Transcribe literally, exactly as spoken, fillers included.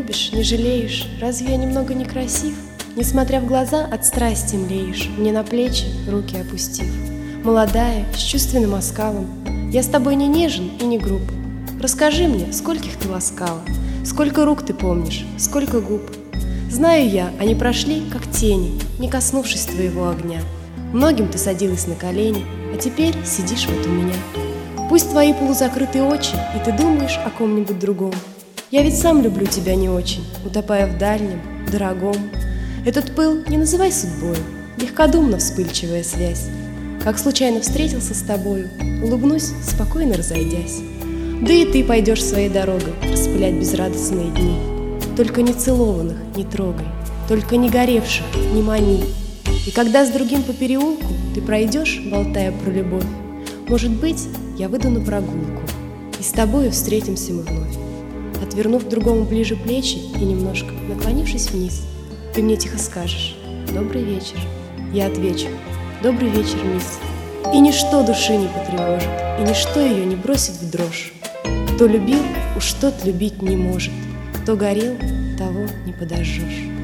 любишь, не жалеешь, разве я немного некрасив? Несмотря в глаза, от страсти млеешь, мне на плечи руки опустив. Молодая, с чувственным оскалом, я с тобой не нежен и не груб. Расскажи мне, скольких ты ласкала, сколько рук ты помнишь, сколько губ. Знаю я, они прошли, как тени, не коснувшись твоего огня. Многим ты садилась на колени, а теперь сидишь вот у меня. Пусть твои полузакрытые очи, и ты думаешь о ком-нибудь другом. Я ведь сам люблю тебя не очень, утопая в дальнем, дорогом. Этот пыл не называй судьбою, легкодумно вспыльчивая связь. Как случайно встретился с тобою, улыбнусь, спокойно разойдясь. Да и ты пойдешь своей дорогой распылять безрадостные дни. Только не целованных не трогай, только не горевших не мани. И когда с другим по переулку ты пройдешь, болтая про любовь, может быть, я выйду на прогулку, и с тобою встретимся мы вновь. Отвернув к другому ближе плечи и немножко наклонившись вниз, ты мне тихо скажешь: «Добрый вечер». Я отвечу: «Добрый вечер, мисс». И ничто души не потревожит, и ничто ее не бросит в дрожь. Кто любил, уж тот любить не может, кто горел, того не подожжешь.